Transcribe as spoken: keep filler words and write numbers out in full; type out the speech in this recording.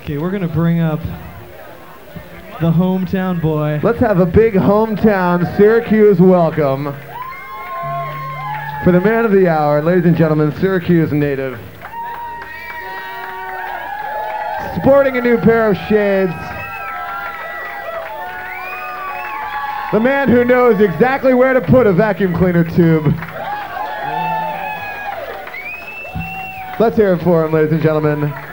Okay, we're gonna bring up the hometown boy. Let's have a big hometown Syracuse welcome for the man of the hour, ladies and gentlemen, Syracuse native. Sporting a new pair of shades. The man who knows exactly where to put a vacuum cleaner tube. Let's hear it for him, ladies and gentlemen.